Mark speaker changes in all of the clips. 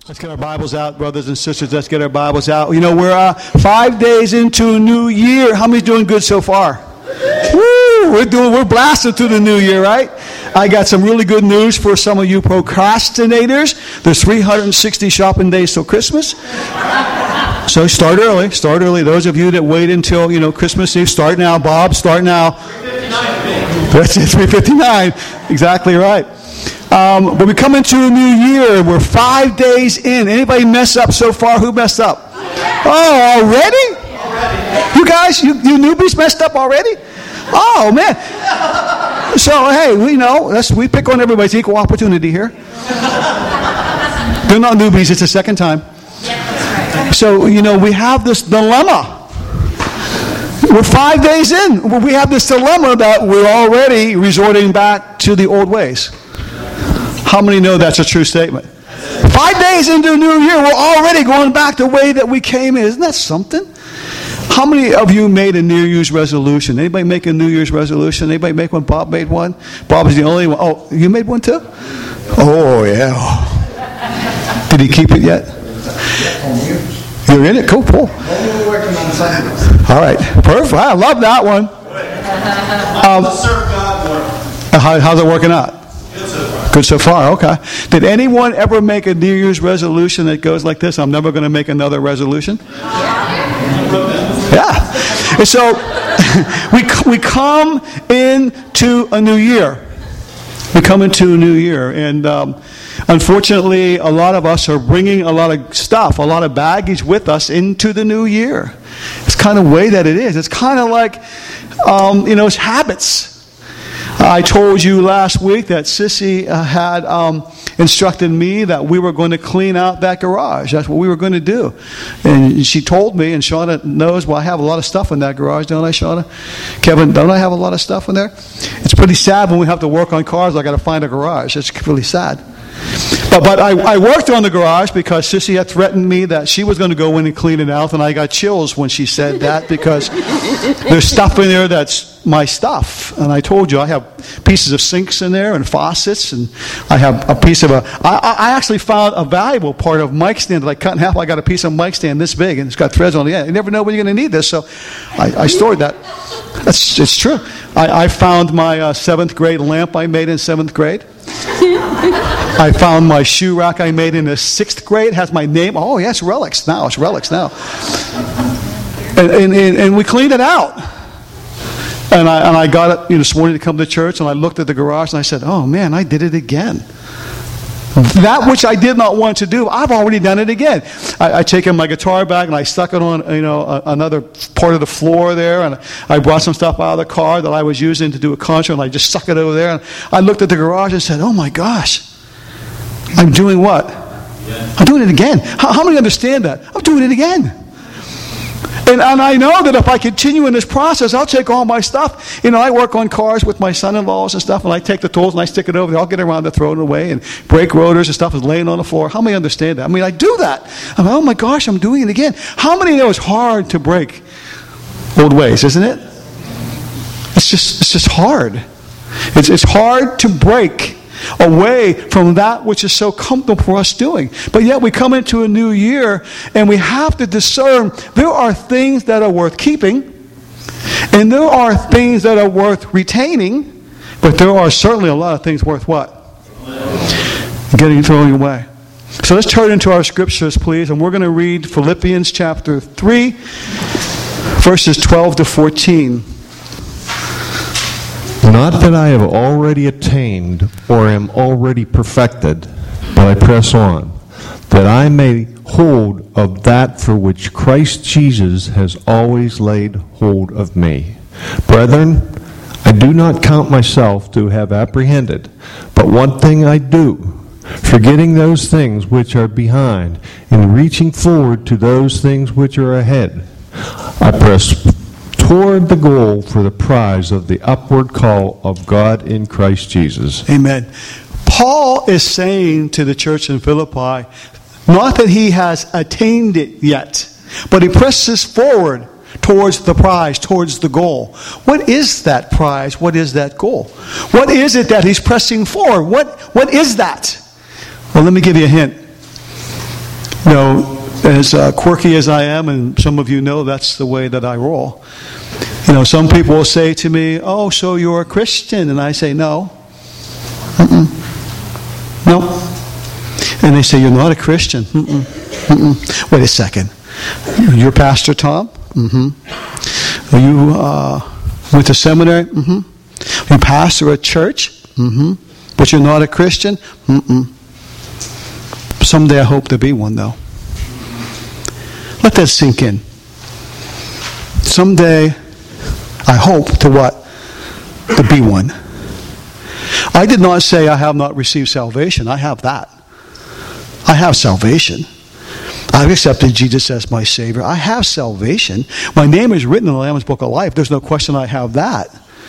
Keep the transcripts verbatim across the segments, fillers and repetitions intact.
Speaker 1: Let's get our Bibles out, brothers and sisters. Let's get our Bibles out. You know, we're uh, five days into a new year. How many's doing good so far? Woo! We're doing. We're blasting through the new year, right? I got some really good news for some of you procrastinators. There's three hundred sixty shopping days till Christmas. So start early. Start early. Those of you that wait until, you know, Christmas Eve, start now. Bob, start now. That's it, three fifty-nine. Exactly right. Um, but we come into a new year. We're five days in. Anybody mess up so far? Who messed up? Oh, already? already. You guys, you, you newbies messed up already? Oh, man. So, hey, we know. That's, we pick on everybody's equal opportunity here. They're not newbies. It's the second time. So, you know, we have this dilemma. We're five days in. We have this dilemma that we're already resorting back to the old ways. How many know that's a true statement? Five days into a new year, we're already going back the way that we came in. Isn't that something? How many of you made a New Year's resolution? Anybody make a New Year's resolution? Anybody make one? Bob made one? Bob is the only one. Oh, you made one too? Oh, yeah. Did he keep it yet? You're in it? Cool, cool. All right. Perfect. I love that one. Um, how, how's it working out? Good so far, okay. Did anyone ever make a New Year's resolution that goes like this? I'm never going to make another resolution? Yeah. And so we we come into a new year. We come into a new year. And um, unfortunately, a lot of us are bringing a lot of stuff, a lot of baggage with us into the new year. It's kind of the way that it is. It's kind of like, um, you know, it's habits. I told you last week that Sissy uh, had um, instructed me that we were going to clean out that garage. That's what we were going to do. And she told me, and Shauna knows, well, I have a lot of stuff in that garage, don't I, Shauna? Kevin, don't I have a lot of stuff in there? It's pretty sad when we have to work on cars. I got to find a garage. It's really sad. But, but I, I worked on the garage because Sissy had threatened me that she was going to go in and clean it out, and I got chills when she said that because there's stuff in there that's my stuff. And I told you I have pieces of sinks in there and faucets, and I have a piece of a... I, I actually found a valuable part of mic stand that I cut in half. I got a piece of mic stand this big, and it's got threads on the end. You never know when you're going to need this, so I, I stored that. That's it's true. I, I found my uh, seventh grade lamp I made in seventh grade. I found my shoe rack I made in the sixth grade. It has my name. Oh, yes, relics now. It's relics now. And, and, and, and we cleaned it out. And I, and I got up you know, this morning to come to church, and I looked at the garage, and I said, oh, man, I did it again. That which I did not want to do, I've already done it again. I, I taken my guitar bag and I stuck it on, you know, a, another part of the floor there, and I brought some stuff out of the car that I was using to do a concert, and I just stuck it over there. And I looked at the garage and said, "Oh my gosh, I'm doing what? I'm doing it again." How, how many understand that? I'm doing it again. And, and I know that if I continue in this process, I'll take all my stuff. You know, I work on cars with my son-in-laws and stuff, and I take the tools and I stick it over there. I'll get around to throw it away, and brake rotors and stuff is laying on the floor. How many understand that? I mean, I do that. I'm like, oh my gosh, I'm doing it again. How many know it's hard to break old ways, isn't it? It's just, it's just hard. It's, it's hard to break away from that which is so comfortable for us doing. But yet we come into a new year and we have to discern there are things that are worth keeping and there are things that are worth retaining, but there are certainly a lot of things worth what? Getting thrown away. So let's turn into our scriptures, please, and we're going to read Philippians chapter three, verses twelve to fourteen.
Speaker 2: Not that I have already attained or am already perfected, but I press on, that I may hold of that for which Christ Jesus has always laid hold of me. Brethren, I do not count myself to have apprehended, but one thing I do, forgetting those things which are behind, and reaching forward to those things which are ahead, I press toward the goal for the prize of the upward call of God in Christ Jesus.
Speaker 1: Amen. Paul is saying to the church in Philippi, not that he has attained it yet, but he presses forward towards the prize, towards the goal. What is that prize? What is that goal? What is it that he's pressing forward? What, what is that? Well, let me give you a hint. You know, as uh, quirky as I am, and some of you know that's the way that I roll. You know, some people will say to me, "Oh, so you're a Christian?" And I say, "No. Mm-mm. No." And they say, "You're not a Christian." Mm-mm. Mm-mm. Wait a second. You're Pastor Tom? Mm-hmm. Are you uh, went to seminary? Mm-hmm. You pastor a church? Mm-hmm. But you're not a Christian? Mm-mm. Someday I hope to be one, though. Let that sink in. Someday I hope to what? To be one. I did not say I have not received salvation. I have that. I have salvation. I've accepted Jesus as my Savior. I have salvation. My name is written in the Lamb's Book of Life. There's no question I have that.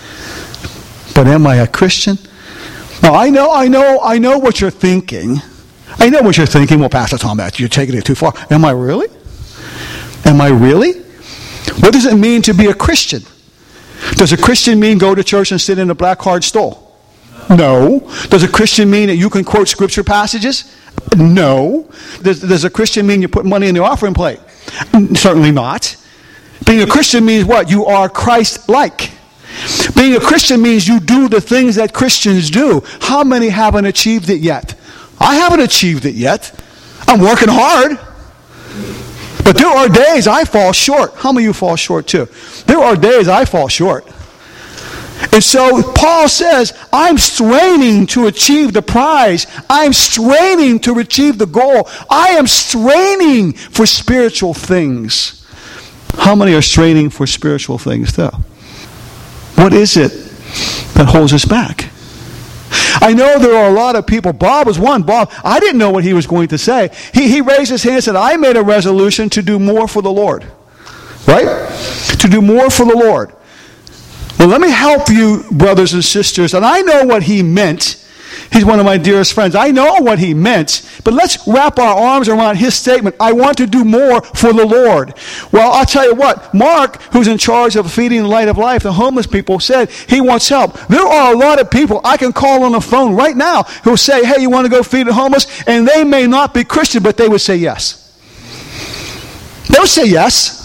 Speaker 1: But am I a Christian? Now, I know, I know, I know what you're thinking. I know what you're thinking. Well, Pastor Tom, you're taking it too far. Am I really? Am I really? What does it mean to be a Christian? Does a Christian mean go to church and sit in a black card stall? No. Does a Christian mean that you can quote scripture passages? No. Does, does a Christian mean you put money in the offering plate? Certainly not. Being a Christian means what? You are Christ-like. Being a Christian means you do the things that Christians do. How many haven't achieved it yet? I haven't achieved it yet. I'm working hard. But there are days I fall short. How many of you fall short too? There are days I fall short. And so Paul says, I'm straining to achieve the prize. I'm straining to achieve the goal. I am straining for spiritual things. How many are straining for spiritual things though? What is it that holds us back? I know there are a lot of people. Bob was one. Bob, I didn't know what he was going to say. He, he raised his hand and said, I made a resolution to do more for the Lord. Right? To do more for the Lord. Well, let me help you, brothers and sisters. And I know what he meant. He's one of my dearest friends. I know what he meant. But let's wrap our arms around his statement. I want to do more for the Lord. Well, I'll tell you what. Mark, who's in charge of feeding the Light of Life, the homeless people, said he wants help. There are a lot of people I can call on the phone right now who say, hey, you want to go feed the homeless? And they may not be Christian, but they would say yes. They would say yes.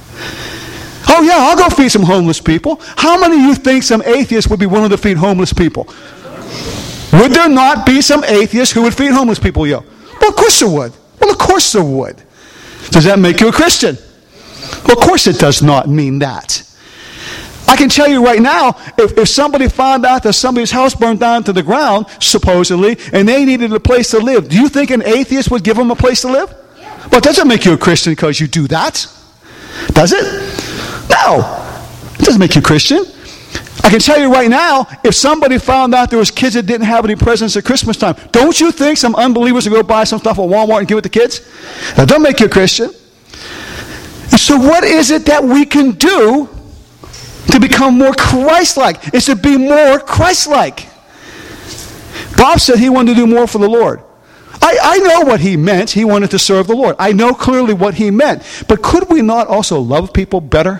Speaker 1: Oh, yeah, I'll go feed some homeless people. How many of you think some atheists would be willing to feed homeless people? Would there not be some atheists who would feed homeless people, yo? Well, of course there would. Well, of course there would. Does that make you a Christian? Well, of course it does not mean that. I can tell you right now, if, if somebody found out that somebody's house burned down to the ground, supposedly, and they needed a place to live, do you think an atheist would give them a place to live? Yeah. Well, it doesn't make you a Christian because you do that. Does it? No. It doesn't make you a Christian. I can tell you right now, if somebody found out there was kids that didn't have any presents at Christmas time, don't you think some unbelievers would go buy some stuff at Walmart and give it to kids? That doesn't make you a Christian. And so what is it that we can do to become more Christ-like? It's to be more Christ-like. Bob said he wanted to do more for the Lord. I, I know what he meant. He wanted to serve the Lord. I know clearly what he meant. But could we not also love people better?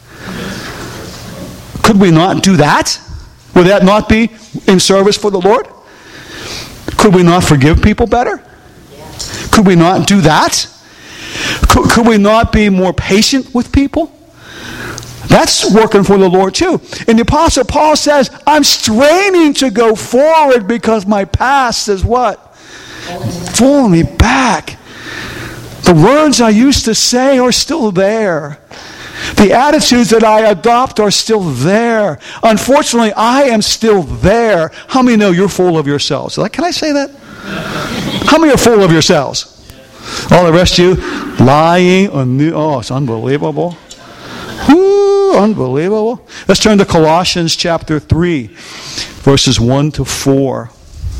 Speaker 1: Could we not do that? Would that not be in service for the Lord? Could we not forgive people better? Could we not do that? Could, could we not be more patient with people? That's working for the Lord too. And the Apostle Paul says, I'm straining to go forward because my past is what? Pulling me back. The words I used to say are still there. The attitudes that I adopt are still there. Unfortunately, I am still there. How many know you're full of yourselves? Can I say that? How many are full of yourselves? All the rest of you lying. Oh, it's unbelievable. Woo, unbelievable. Let's turn to Colossians chapter three, verses one to four.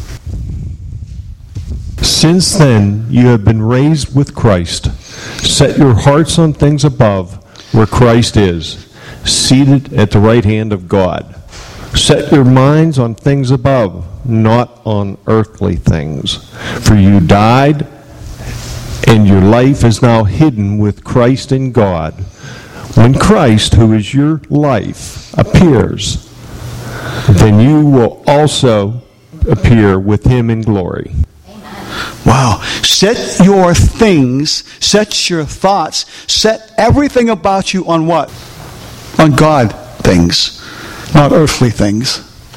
Speaker 2: Since then you have been raised with Christ. Set your hearts on things above, where Christ is, seated at the right hand of God. Set your minds on things above, not on earthly things. For you died, and your life is now hidden with Christ in God. When Christ, who is your life, appears, then you will also appear with him in glory.
Speaker 1: Wow. Set your things, set your thoughts, set everything about you on what? On God things, not earthly things.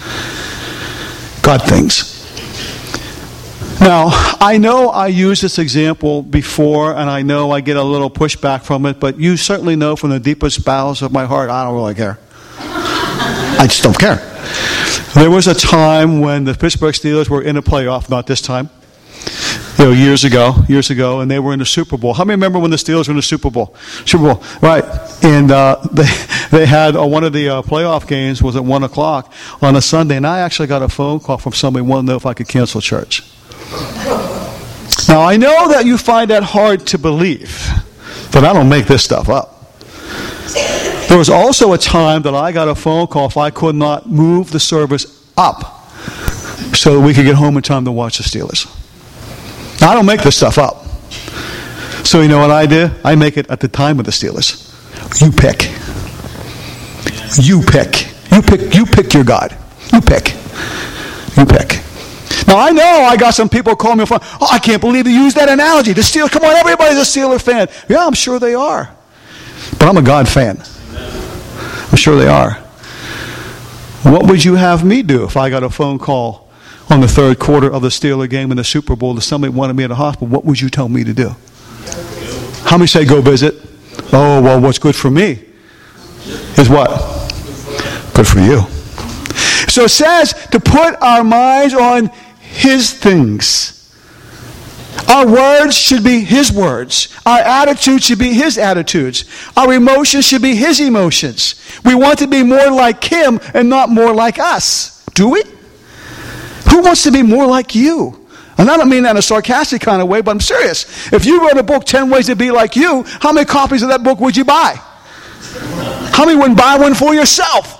Speaker 1: God things. Now, I know I used this example before, and I know I get a little pushback from it, but you certainly know from the deepest bowels of my heart, I don't really care. I just don't care. There was a time when the Pittsburgh Steelers were in a playoff, not this time, you know, years ago, years ago, and they were in the Super Bowl. How many remember when the Steelers were in the Super Bowl? Super Bowl, right? And uh, they they had uh, one of the uh, playoff games was at one o'clock on a Sunday, and I actually got a phone call from somebody wanting to know if I could cancel church. Now I know that you find that hard to believe, but I don't make this stuff up. There was also a time that I got a phone call if I could not move the service up so that we could get home in time to watch the Steelers. Now, I don't make this stuff up. So you know what I do? I make it at the time of the Steelers. You pick. You pick. You pick. You pick your God. You pick. You pick. Now I know I got some people calling me on the phone. Oh, I can't believe you used that analogy. The Steelers. Come on, everybody's a Steeler fan. Yeah, I'm sure they are. But I'm a God fan. I'm sure they are. What would you have me do if I got a phone call on the third quarter of the Steeler game in the Super Bowl that somebody wanted me in the hospital? What would you tell me to do? How many say go visit? Oh, well, what's good for me is what? Good for you. So it says to put our minds on His things. Our words should be His words. Our attitudes should be His attitudes. Our emotions should be His emotions. We want to be more like Him and not more like us. Do we? Who wants to be more like you? And I don't mean that in a sarcastic kind of way, but I'm serious. If you wrote a book, ten ways to be like you, how many copies of that book would you buy? How many wouldn't buy one for yourself?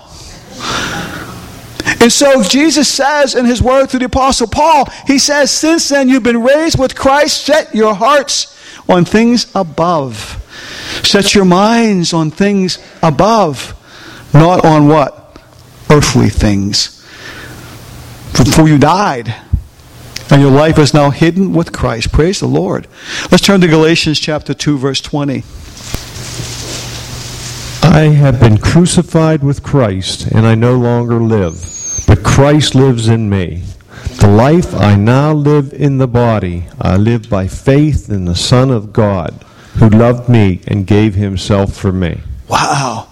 Speaker 1: And so Jesus says in His word through the Apostle Paul, he says, since then you've been raised with Christ, set your hearts on things above. Set your minds on things above, not on what? Earthly things. Before you died, and your life is now hidden with Christ. Praise the Lord. Let's turn to Galatians chapter two, verse twenty.
Speaker 2: I have been crucified with Christ, and I no longer live. But Christ lives in me. The life I now live in the body, I live by faith in the Son of God, who loved me and gave Himself for me.
Speaker 1: Wow.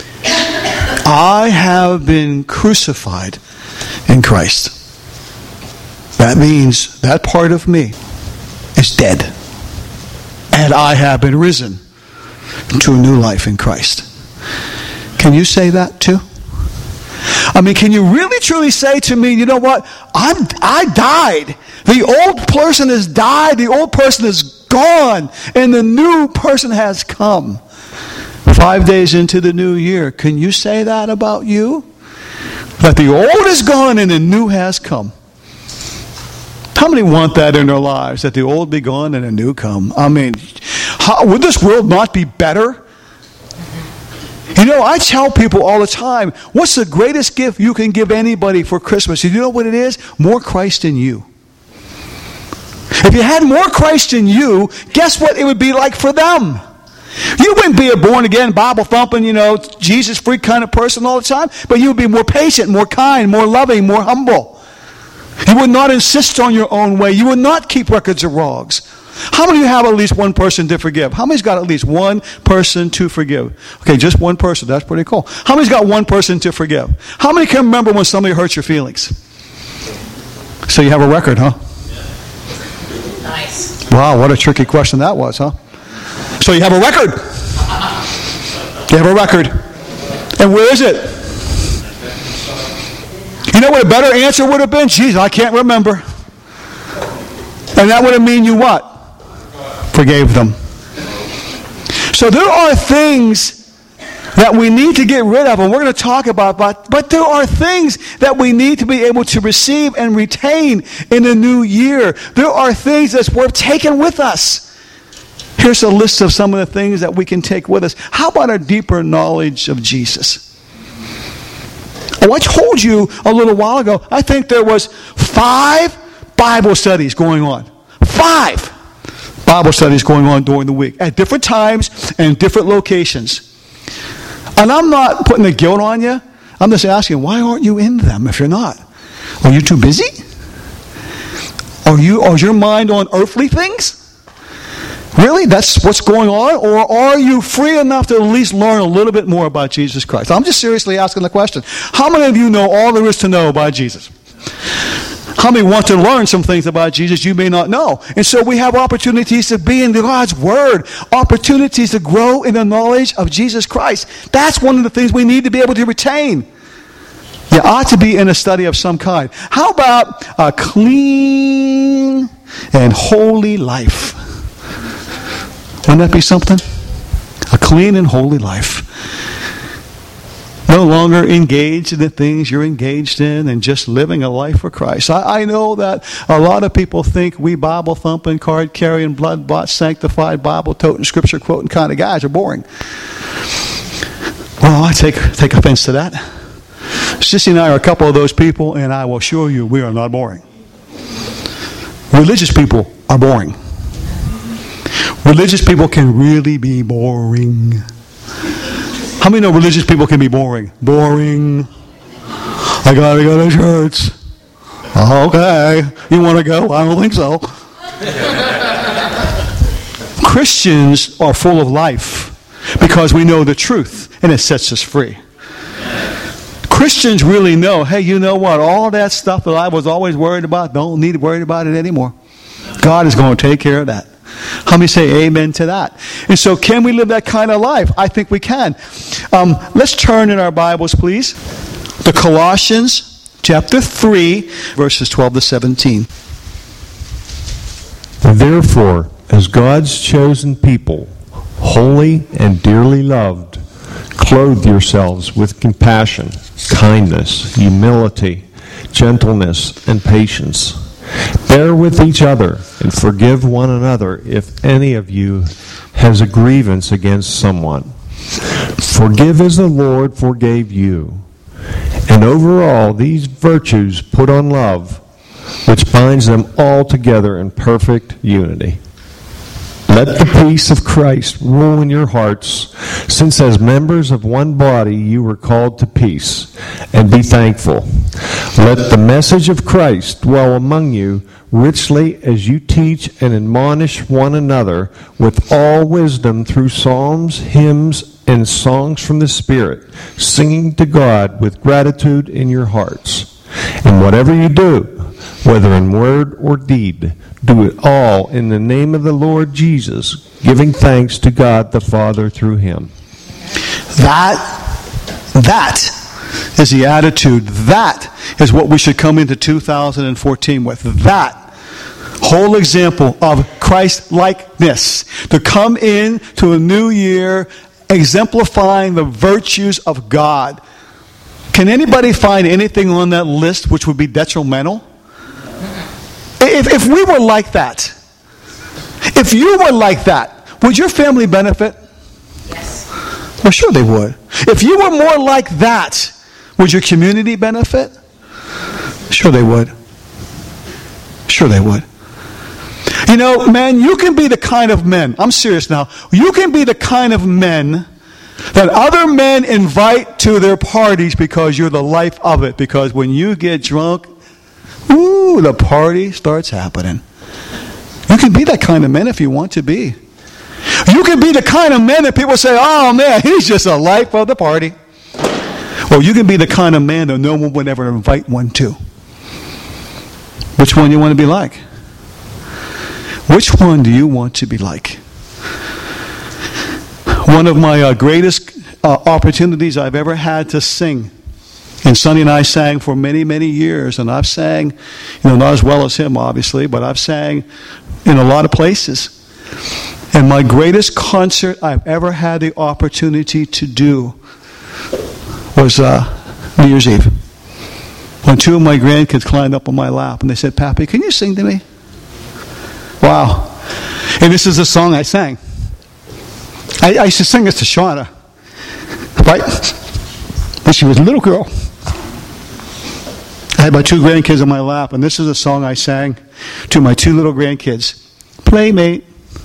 Speaker 1: I have been crucified in Christ. That means that part of me is dead. And I have been risen to a new life in Christ. Can you say that too? I mean, can you really truly say to me, you know what? I'm, I died. The old person has died. The old person is gone. And the new person has come. Five days into the new year. Can you say that about you? That the old is gone and the new has come. How many want that in their lives? That the old be gone and the new come? I mean, how, would this world not be better? You know, I tell people all the time, what's the greatest gift you can give anybody for Christmas? You know what it is? More Christ in you. If you had more Christ in you, guess what it would be like for them? You wouldn't be a born-again, Bible-thumping, you know, Jesus-freak kind of person all the time, but you would be more patient, more kind, more loving, more humble. You would not insist on your own way. You would not keep records of wrongs. How many of you have at least one person to forgive? How many's got at least one person to forgive? Okay, just one person. That's pretty cool. How many's got one person to forgive? How many can remember when somebody hurt your feelings? So you have a record, huh?
Speaker 3: Nice.
Speaker 1: Wow, what a tricky question that was, huh? So you have a record. You have a record. And where is it? You know what a better answer would have been? Geez, I can't remember. And that would have mean you what? Forgave them. So there are things that we need to get rid of, and we're going to talk about, but, but there are things that we need to be able to receive and retain in the new year. There are things that's worth taking with us. Here's a list of some of the things that we can take with us. How about a deeper knowledge of Jesus? Oh, I told you a little while ago, I think there was five Bible studies going on. Five. Bible studies going on during the week at different times and different locations. And I'm not putting the guilt on you. I'm just asking, why aren't you in them if you're not? Are you too busy? Are you, or is your mind on earthly things? Really? That's what's going on? Or are you free enough to at least learn a little bit more about Jesus Christ? I'm just seriously asking the question. How many of you know all there is to know about Jesus? How many want to learn some things about Jesus you may not know? And so we have opportunities to be in God's Word, opportunities to grow in the knowledge of Jesus Christ. That's one of the things we need to be able to retain. You ought to be in a study of some kind. How about a clean and holy life? Wouldn't that be something? A clean and holy life. No longer engaged in the things you're engaged in and just living a life for Christ. I, I know that a lot of people think we Bible-thumping, card-carrying, blood-bought, sanctified, Bible-toting, scripture-quoting kind of guys are boring. Well, I take, take offense to that. Sissy and I are a couple of those people, and I will assure you we are not boring. Religious people are boring. Religious people can really be boring. How many know religious people can be boring? Boring. I gotta go to church. Okay. You want to go? I don't think so. Christians are full of life because we know the truth and it sets us free. Christians really know, hey, you know what? All that stuff that I was always worried about, don't need to worry about it anymore. God is going to take care of that. How many say amen to that? And so can we live that kind of life? I think we can. Um, let's turn in our Bibles, please, to Colossians chapter three, verses twelve to seventeen.
Speaker 2: Therefore, as God's chosen people, holy and dearly loved, clothe yourselves with compassion, kindness, humility, gentleness, and patience. Bear with each other and forgive one another if any of you has a grievance against someone. Forgive as the Lord forgave you. And over all these virtues put on love, which binds them all together in perfect unity. Let the peace of Christ rule in your hearts, since as members of one body you were called to peace, and be thankful. Let the message of Christ dwell among you richly as you teach and admonish one another with all wisdom through psalms, hymns, and songs from the Spirit, singing to God with gratitude in your hearts. And whatever you do, whether in word or deed, do it all in the name of the Lord Jesus, giving thanks to God the Father through Him.
Speaker 1: That, that is the attitude. That is what we should come into two thousand fourteen with. That whole example of Christ-likeness. To come in to a new year exemplifying the virtues of God. Can anybody find anything on that list which would be detrimental? If, if we were like that, if you were like that, would your family benefit? Yes. Well, sure they would. If you were more like that, would your community benefit? Sure they would. Sure they would. You know, man, you can be the kind of men, I'm serious now, you can be the kind of men that other men invite to their parties because you're the life of it. Because when you get drunk, ooh, the party starts happening. You can be that kind of man if you want to be. You can be the kind of man that people say, oh man, he's just a life of the party. Or you can be the kind of man that no one would ever invite one to. Which one do you want to be like? Which one do you want to be like? One of my uh, greatest uh, opportunities I've ever had to sing. And Sonny and I sang for many, many years. And I've sang, you know, not as well as him, obviously, but I've sang in a lot of places. And my greatest concert I've ever had the opportunity to do was uh, New Year's Eve. When two of my grandkids climbed up on my lap and they said, Pappy, can you sing to me? Wow. And this is the song I sang. I, I used to sing this to Shauna. Right? When she was a little girl. I had my two grandkids on my lap, and this is a song I sang to my two little grandkids. Playmate,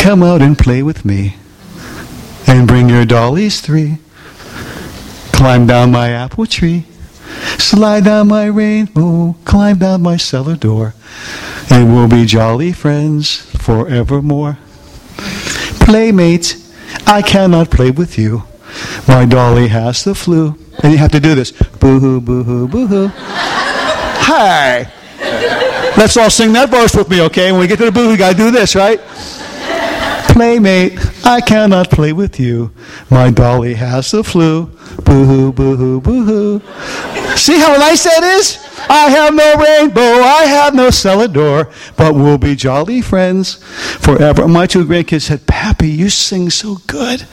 Speaker 1: come out and play with me. And bring your dollies three. Climb down my apple tree. Slide down my rainbow. Climb down my cellar door. And we'll be jolly friends forevermore. Playmates, I cannot play with you. My dolly has the flu. And you have to do this. Boo-hoo, boo-hoo, boo-hoo. Hi. Let's all sing that verse with me, okay? When we get to the boo, we got to do this, right? Playmate, I cannot play with you. My dolly has the flu. Boo-hoo, boo-hoo, boo-hoo. See how nice that is? I have no rainbow, I have no cellar door, but we'll be jolly friends forever. My two grandkids said, Pappy, you sing so good.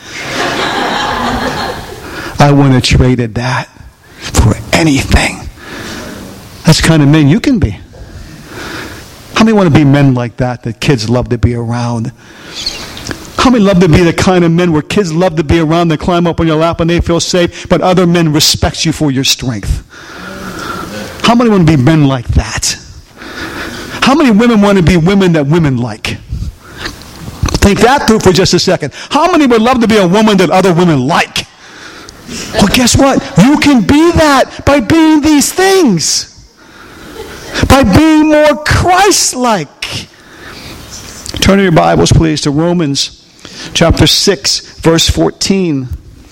Speaker 1: I wouldn't have traded that for anything. That's the kind of men you can be. How many want to be men like that, that kids love to be around? How many love to be the kind of men where kids love to be around, they climb up on your lap and they feel safe, but other men respect you for your strength? How many want to be men like that? How many women want to be women that women like? Think that through for just a second. How many would love to be a woman that other women like? Well, guess what? You can be that by being these things. By being more Christ-like. Turn in your Bibles, please, to Romans chapter six, verse fourteen.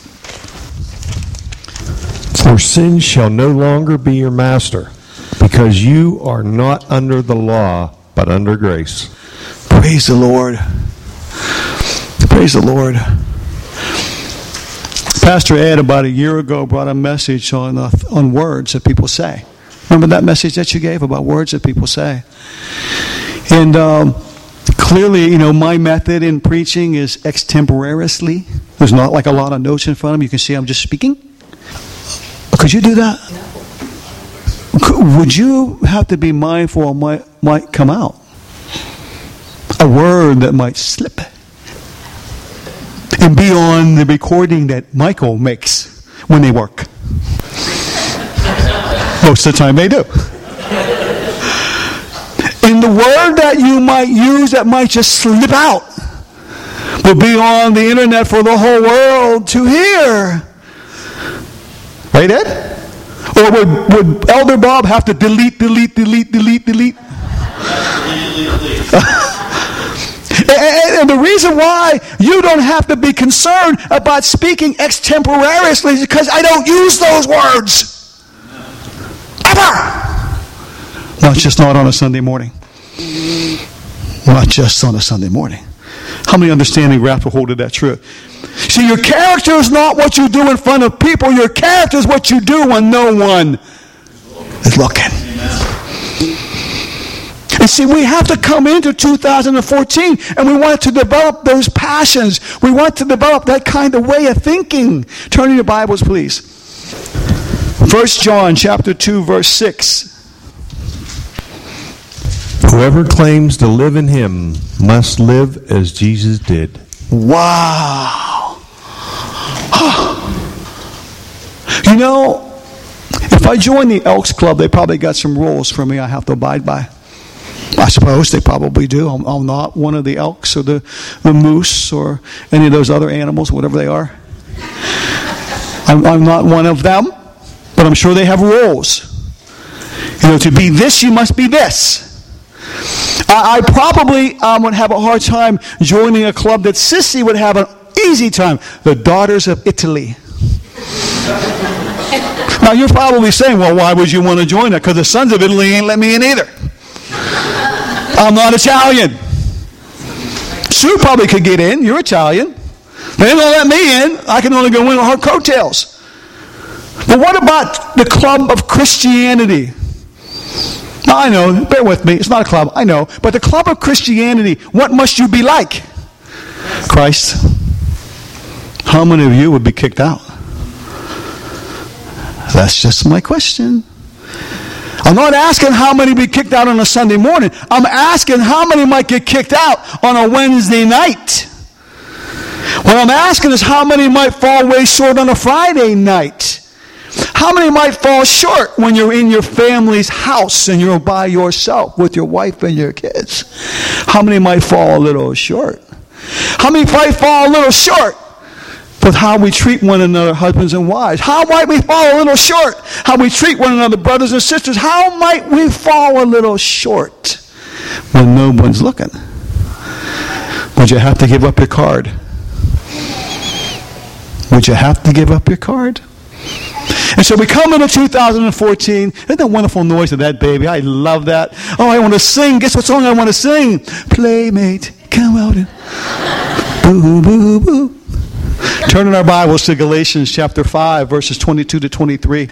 Speaker 2: For sin shall no longer be your master, because you are not under the law, but under grace.
Speaker 1: Praise the Lord. Praise the Lord. Pastor Ed, about a year ago, brought a message on uh, on words that people say. Remember that message that you gave about words that people say? And um, clearly, you know, my method in preaching is extemporaneously. There's not like a lot of notes in front of me. You can see I'm just speaking. Could you do that? Could, would you have to be mindful of what might, might come out? A word that might slip. And be on the recording that Michael makes when they work. Most of the time they do. And the word that you might use that might just slip out will be on the internet for the whole world to hear. Right, Ed? Or would, would Elder Bob have to delete, delete, delete, delete, delete? And the reason why you don't have to be concerned about speaking extemporaneously is because I don't use those words. Ever. Not just not on a Sunday morning. Not just on a Sunday morning. How many understand and grasp a hold of that truth? See, your character is not what you do in front of people. Your character is what you do when no one is looking. And see, we have to come into two thousand fourteen and we want to develop those passions. We want to develop that kind of way of thinking. Turn to your Bibles, please. First John chapter two, verse six.
Speaker 2: Whoever claims to live in him must live as Jesus did.
Speaker 1: Wow. You know, if I join the Elks Club, they probably got some rules for me I have to abide by. I suppose they probably do. I'm, I'm not one of the elks or the, the moose or any of those other animals, whatever they are. I'm, I'm not one of them, but I'm sure they have rules. You know, to be this, you must be this. I, I probably um, would have a hard time joining a club that Sissy would have an easy time. The Daughters of Italy. Now, you're probably saying, well, why would you want to join that? Because the Sons of Italy ain't let me in either. I'm not Italian. Sue probably could get in. You're Italian. They ain't going to let me in. I can only go in on her coattails. But what about the club of Christianity? Now, I know, bear with me. It's not a club, I know. But the club of Christianity, what must you be like? Christ. How many of you would be kicked out? That's just my question. I'm not asking how many be kicked out on a Sunday morning. I'm asking how many might get kicked out on a Wednesday night. What I'm asking is how many might fall way short on a Friday night. How many might fall short when you're in your family's house and you're by yourself with your wife and your kids? How many might fall a little short? How many might fall a little short with how we treat one another, husbands and wives? How might we fall a little short? How we treat one another, brothers and sisters? How might we fall a little short when no one's looking? Would you have to give up your card? Would you have to give up your card? And so we come into two thousand fourteen. Isn't that wonderful noise of that baby? I love that. Oh, I want to sing. Guess what song I want to sing? Playmate, come out and boo, boo, boo. Turn in our Bibles to Galatians chapter five, verses twenty-two to twenty-three.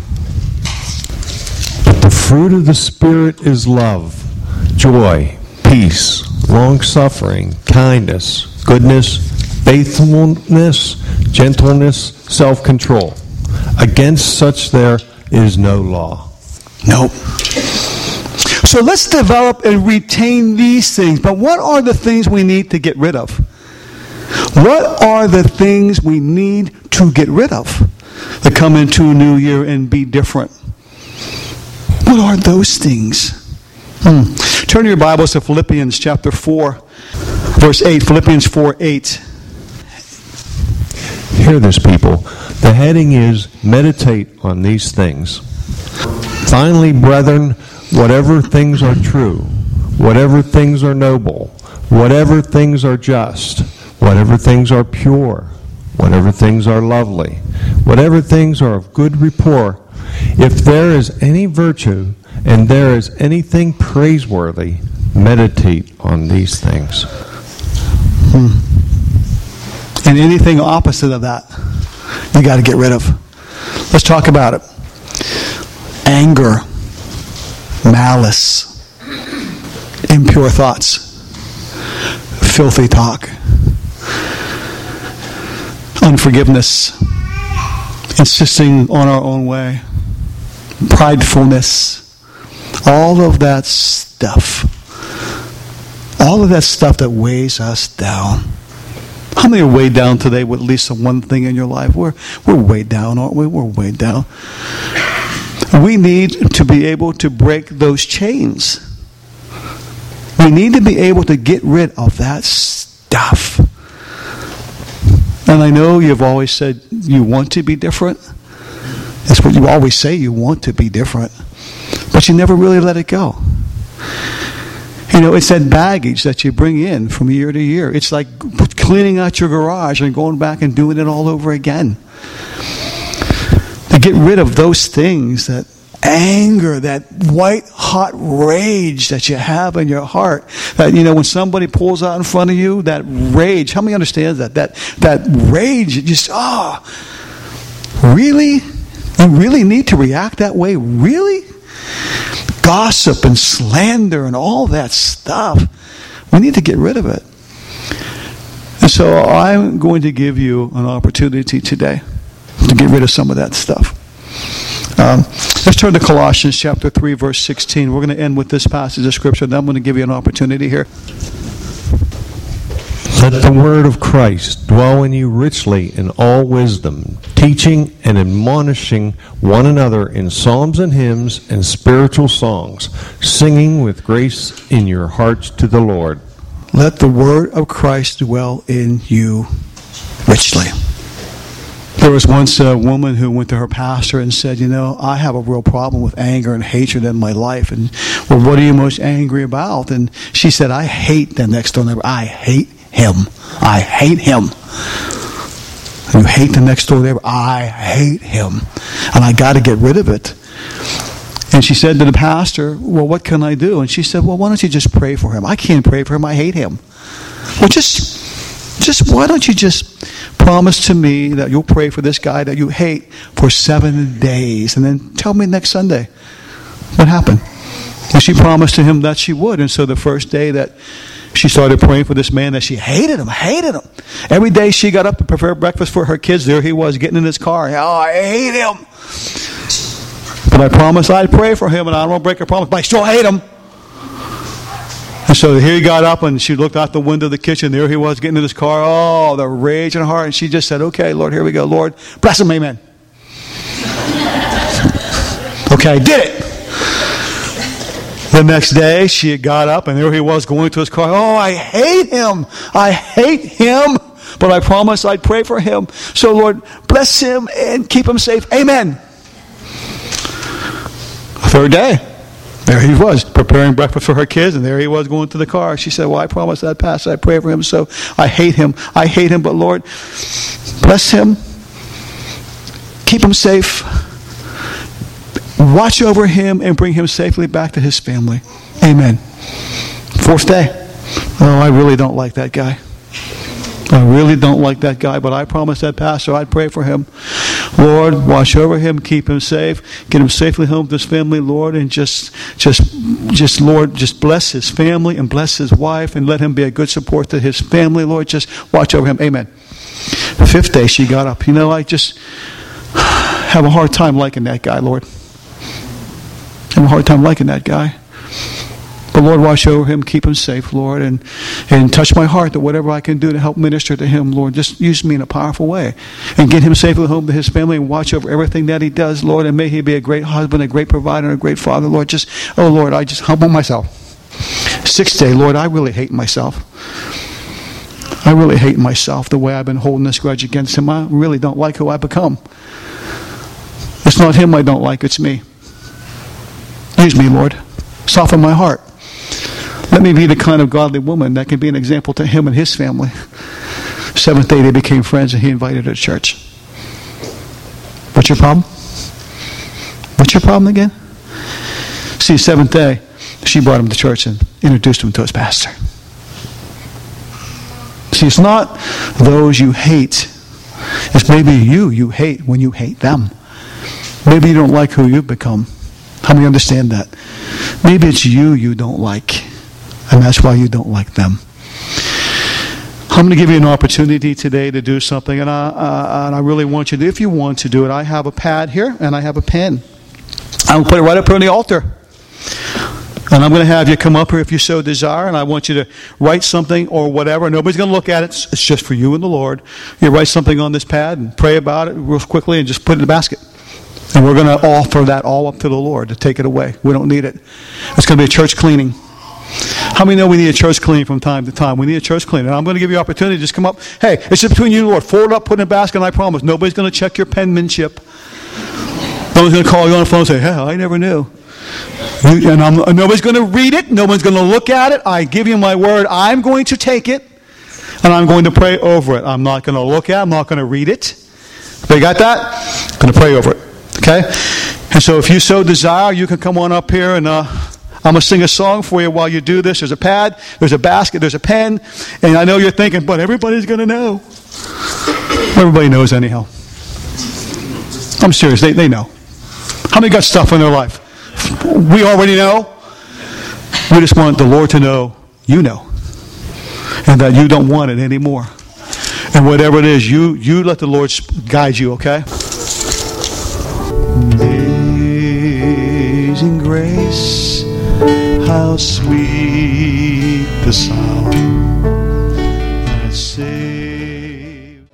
Speaker 2: But the fruit of the Spirit is love, joy, peace, long-suffering, kindness, goodness, faithfulness, gentleness, self-control. Against such there is no law.
Speaker 1: Nope. So let's develop and retain these things. But what are the things we need to get rid of? What are the things we need to get rid of to come into a new year and be different? What are those things? Hmm. Turn your Bibles to Philippians chapter four, verse eight. Philippians four, eight.
Speaker 2: Hear this, people. The heading is meditate on these things. Finally, brethren, whatever things are true, whatever things are noble, whatever things are just, whatever things are pure, whatever things are lovely, whatever things are of good rapport, if there is any virtue and there is anything praiseworthy, meditate on these things.
Speaker 1: Hmm. And anything opposite of that, you got to get rid of. Let's talk about it. Anger, malice, impure thoughts, filthy talk, unforgiveness, insisting on our own way, pridefulness, all of that stuff. All of that stuff that weighs us down. How many are weighed down today with at least one thing in your life? We're, we're weighed down, aren't we? We're weighed down. We need to be able to break those chains. We need to be able to get rid of that stuff. And I know you've always said you want to be different. That's what you always say, you want to be different. But you never really let it go. You know, it's that baggage that you bring in from year to year. It's like cleaning out your garage and going back and doing it all over again. To get rid of those things, that anger, that white hot rage that you have in your heart. That, you know, when somebody pulls out in front of you, that rage. How many understands that? That that rage, you just, ah, oh, really? You really need to react that way? Really? Gossip and slander and all that stuff. We need to get rid of it. And so I'm going to give you an opportunity today to get rid of some of that stuff. Um, let's turn to Colossians chapter three, verse sixteen. We're going to end with this passage of Scripture, and I'm going to give you an opportunity here.
Speaker 2: Let the word of Christ dwell in you richly in all wisdom, teaching and admonishing one another in psalms and hymns and spiritual songs, singing with grace in your hearts to the Lord.
Speaker 1: Let the word of Christ dwell in you richly. There was once a woman who went to her pastor and said, you know, I have a real problem with anger and hatred in my life. And, well, what are you most angry about? And she said, I hate the next door neighbor. I hate him. I hate him. You hate the next door neighbor? I hate him. And I got to get rid of it. And she said to the pastor, well, what can I do? And she said, well, why don't you just pray for him? I can't pray for him. I hate him. Well, just, just why don't you just promise to me that you'll pray for this guy that you hate for seven days. And then tell me next Sunday what happened. And she promised to him that she would. And so the first day that she started praying for this man that she hated him, hated him. Every day she got up to prepare breakfast for her kids, there he was getting in his car. Oh, I hate him. But I promised I'd pray for him, and I don't want to break her promise, but I still hate him. And so here he got up, and she looked out the window of the kitchen. There he was getting in his car. Oh, the rage in her heart. And she just said, okay, Lord, here we go. Lord, bless him, amen. Okay, I did it. The next day, she had got up, and there he was going to his car. Oh, I hate him. I hate him. But I promised I'd pray for him. So, Lord, bless him and keep him safe. Amen. Third day, there he was, preparing breakfast for her kids, and there he was going to the car. She said, well, I promised that pastor I'd pray for him, so I hate him. I hate him, but Lord, bless him. Keep him safe. Watch over him and bring him safely back to his family. Amen. Fourth day. Oh, I really don't like that guy. I really don't like that guy, but I promised that pastor I'd pray for him. Lord, watch over him, keep him safe, get him safely home to his family, Lord, and just, just, just, Lord, just bless his family and bless his wife and let him be a good support to his family, Lord. Just watch over him. Amen. The fifth day, she got up. You know, I just have a hard time liking that guy, Lord. I have a hard time liking that guy. But Lord, watch over him, keep him safe, Lord, and, and touch my heart that whatever I can do to help minister to him, Lord, just use me in a powerful way. And get him safely home to his family and watch over everything that he does, Lord, and may he be a great husband, a great provider, and a great father, Lord. Just, oh Lord, I just humble myself. Sixth day, Lord, I really hate myself. I really hate myself, the way I've been holding this grudge against him. I really don't like who I've become. It's not him I don't like, it's me. Use me, Lord. Soften my heart. Let me be the kind of godly woman that can be an example to him and his family. Seventh day, they became friends, and he invited her to church. What's your problem? What's your problem again? See, seventh day, she brought him to church and introduced him to his pastor. See, it's not those you hate. It's maybe you you hate when you hate them. Maybe you don't like who you've become. How many understand that? Maybe it's you you don't like, and that's why you don't like them. I'm going to give you an opportunity today to do something, and I, uh, and I really want you to, if you want to do it, I have a pad here, and I have a pen. I'm going to put it right up here on the altar. And I'm going to have you come up here if you so desire, and I want you to write something or whatever. Nobody's going to look at it. It's just for you and the Lord. You write something on this pad and pray about it real quickly and just put it in the basket. And we're going to offer that all up to the Lord to take it away. We don't need it. It's going to be a church cleaning. How many know we need a church cleaning from time to time? We need a church cleaning. And I'm going to give you an opportunity to just come up. Hey, it's just between you and the Lord. Fold it up, put it in a basket, and I promise nobody's going to check your penmanship. No one's going to call you on the phone and say, hey, I never knew. You, and I'm, nobody's going to read it. No one's going to look at it. I give you my word. I'm going to take it, and I'm going to pray over it. I'm not going to look at it. I'm not going to read it. They got that? I'm going to pray over it. Okay? And so if you so desire, you can come on up here, and uh, I'm going to sing a song for you while you do this. There's a pad, there's a basket, there's a pen, and I know you're thinking, but everybody's going to know. Everybody knows anyhow. I'm serious, they, they know. How many got stuff in their life? We already know. We just want the Lord to know you know, and that you don't want it anymore. And whatever it is, you, you let the Lord guide you, okay? Amazing grace, how sweet the sound that saved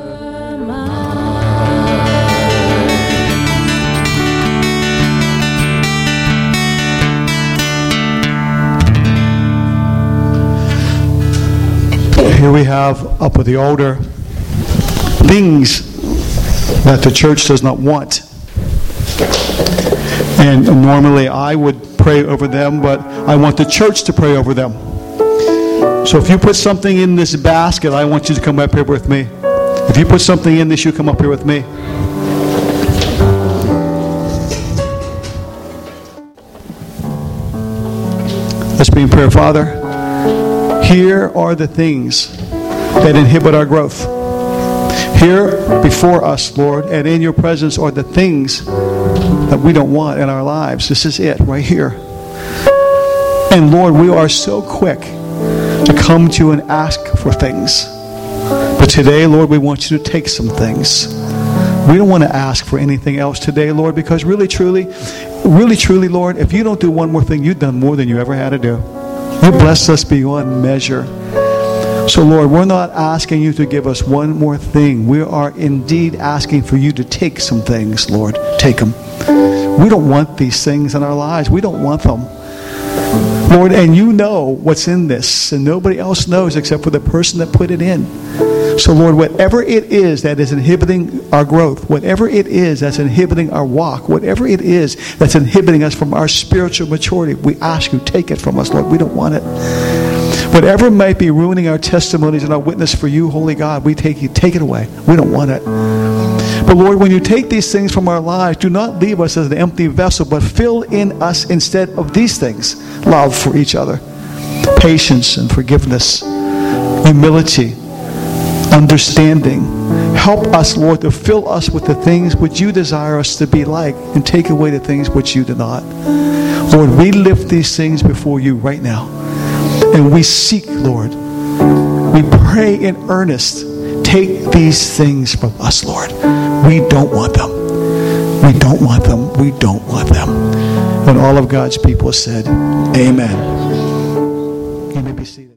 Speaker 1: Here we have up at the altar things that the church does not want. And normally I would pray over them, but I want the church to pray over them. So if you put something in this basket, I want you to come up here with me. If you put something in this, you come up here with me. Let's be in prayer. Father, here are the things that inhibit our growth. Here before us, Lord, and in your presence are the things that we don't want in our lives. This is it right here. And Lord, we are so quick to come to you and ask for things. But today, Lord, we want you to take some things. We don't want to ask for anything else today, Lord, because really, truly, really, truly, Lord, if you don't do one more thing, you've done more than you ever had to do. You blessed us beyond measure. So, Lord, we're not asking you to give us one more thing. We are indeed asking for you to take some things, Lord. Take them. We don't want these things in our lives. We don't want them. Lord, and you know what's in this, and nobody else knows except for the person that put it in. So, Lord, whatever it is that is inhibiting our growth, whatever it is that's inhibiting our walk, whatever it is that's inhibiting us from our spiritual maturity, we ask you, take it from us, Lord. We don't want it. Whatever might be ruining our testimonies and our witness for you, Holy God, we take you, take it away. We don't want it. But Lord, when you take these things from our lives, do not leave us as an empty vessel, but fill in us instead of these things: love for each other, patience and forgiveness, humility, understanding. Help us, Lord, to fill us with the things which you desire us to be like, and take away the things which you do not. Lord, we lift these things before you right now, and we seek, Lord, we pray in earnest, take these things from us, Lord. We don't want them. We don't want them. We don't want them. And all of God's people said, amen.